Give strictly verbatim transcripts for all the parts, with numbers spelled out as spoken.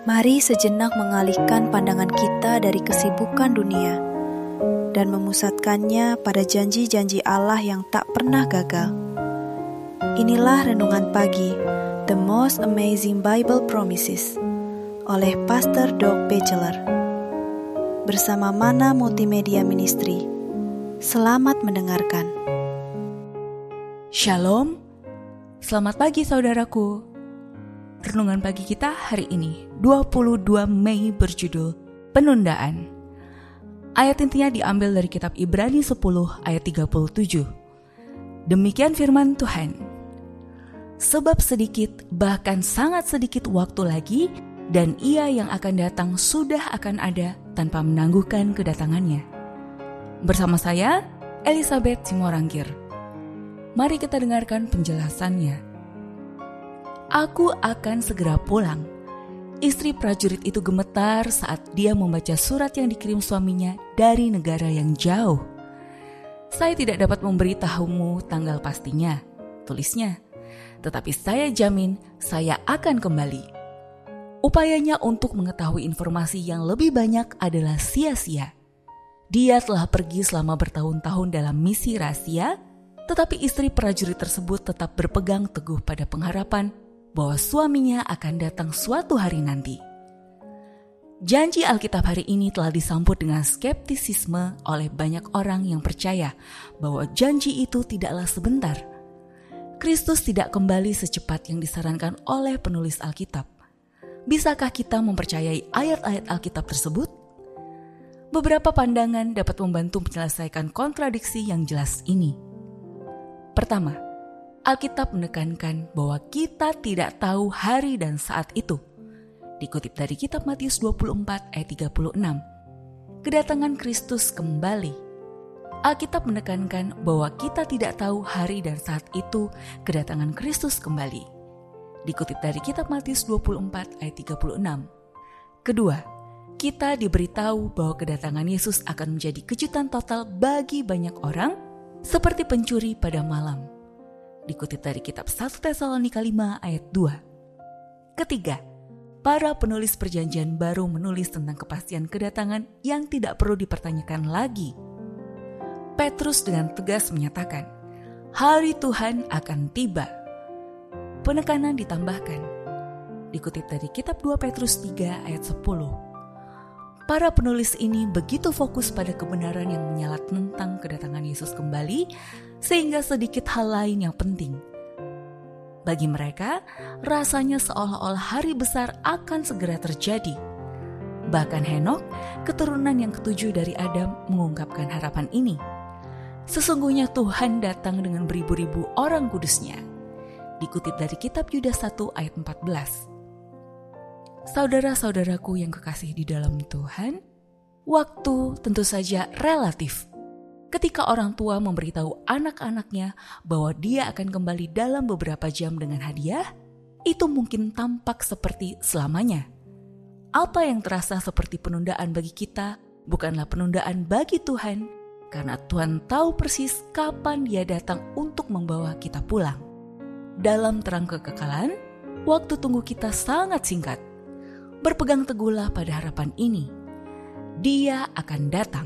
Mari sejenak mengalihkan pandangan kita dari kesibukan dunia dan memusatkannya pada janji-janji Allah yang tak pernah gagal. Inilah Renungan Pagi, The Most Amazing Bible Promises, oleh Pastor Doug Batchelor, bersama Mana Multimedia Ministry. Selamat mendengarkan. Shalom, selamat pagi saudaraku. Renungan pagi kita hari ini, dua puluh dua Mei, berjudul Penundaan. Ayat intinya diambil dari kitab Ibrani sepuluh ayat tiga puluh tujuh. Demikian firman Tuhan. Sebab sedikit, bahkan sangat sedikit waktu lagi, dan Ia yang akan datang sudah akan ada tanpa menangguhkan kedatangannya. Bersama saya, Elizabeth Simorangkir. Mari kita dengarkan penjelasannya. Aku akan segera pulang. Istri prajurit itu gemetar saat dia membaca surat yang dikirim suaminya dari negara yang jauh. Saya tidak dapat memberitahumu tanggal pastinya, tulisnya. Tetapi saya jamin saya akan kembali. Upayanya untuk mengetahui informasi yang lebih banyak adalah sia-sia. Dia telah pergi selama bertahun-tahun dalam misi rahasia, tetapi istri prajurit tersebut tetap berpegang teguh pada pengharapan bahwa suaminya akan datang suatu hari nanti. Janji Alkitab hari ini telah disambut dengan skeptisisme oleh banyak orang yang percaya bahwa janji itu tidaklah sebentar. Kristus tidak kembali secepat yang disarankan oleh penulis Alkitab. Bisakah kita mempercayai ayat-ayat Alkitab tersebut? Beberapa pandangan dapat membantu menyelesaikan kontradiksi yang jelas ini. Pertama, Alkitab menekankan bahwa kita tidak tahu hari dan saat itu. Dikutip dari kitab Matius dua puluh empat ayat tiga puluh enam. Kedatangan Kristus kembali. Alkitab menekankan bahwa kita tidak tahu hari dan saat itu kedatangan Kristus kembali. Dikutip dari kitab Matius dua puluh empat ayat tiga puluh enam. Kedua, kita diberitahu bahwa kedatangan Yesus akan menjadi kejutan total bagi banyak orang seperti pencuri pada malam. Dikutip dari kitab satu Tesalonika lima ayat dua. Ketiga, para penulis perjanjian baru menulis tentang kepastian kedatangan yang tidak perlu dipertanyakan lagi. Petrus dengan tegas menyatakan, hari Tuhan akan tiba. Penekanan ditambahkan. Dikutip dari kitab dua Petrus tiga ayat sepuluh. Para penulis ini begitu fokus pada kebenaran yang menyalat tentang kedatangan Yesus kembali, sehingga sedikit hal lain yang penting. Bagi mereka, rasanya seolah-olah hari besar akan segera terjadi. Bahkan Henok, keturunan yang ketujuh dari Adam, mengungkapkan harapan ini. Sesungguhnya Tuhan datang dengan beribu-ribu orang kudusnya. Dikutip dari kitab Yudas satu ayat empat belas. Saudara-saudaraku yang kekasih di dalam Tuhan, waktu tentu saja relatif. Ketika orang tua memberitahu anak-anaknya bahwa dia akan kembali dalam beberapa jam dengan hadiah, itu mungkin tampak seperti selamanya. Apa yang terasa seperti penundaan bagi kita bukanlah penundaan bagi Tuhan, karena Tuhan tahu persis kapan Dia datang untuk membawa kita pulang. Dalam terang kekekalan, waktu tunggu kita sangat singkat. Berpegang teguhlah pada harapan ini. Dia akan datang.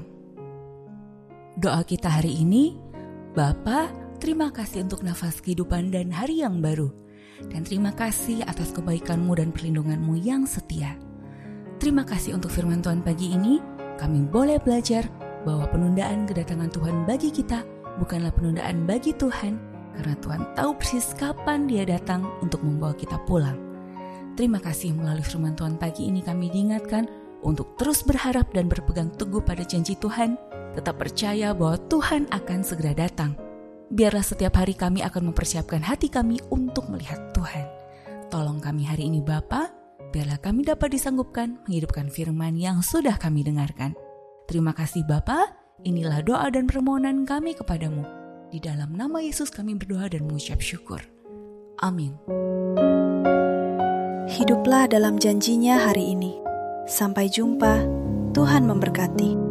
Doa kita hari ini, Bapa, terima kasih untuk nafas kehidupan dan hari yang baru. Dan terima kasih atas kebaikan-Mu dan perlindungan-Mu yang setia. Terima kasih untuk firman Tuhan pagi ini, kami boleh belajar bahwa penundaan kedatangan Tuhan bagi kita bukanlah penundaan bagi Tuhan, karena Tuhan tahu persis kapan Dia datang untuk membawa kita pulang. Terima kasih melalui firman Tuhan pagi ini kami diingatkan untuk terus berharap dan berpegang teguh pada janji Tuhan, tetap percaya bahwa Tuhan akan segera datang. Biarlah setiap hari kami akan mempersiapkan hati kami untuk melihat Tuhan. Tolong kami hari ini Bapa, biarlah kami dapat disanggupkan menghidupkan firman yang sudah kami dengarkan. Terima kasih Bapa, inilah doa dan permohonan kami kepadamu. Di dalam nama Yesus kami berdoa dan mengucap syukur. Amin. Hiduplah dalam janjinya hari ini. Sampai jumpa, Tuhan memberkati.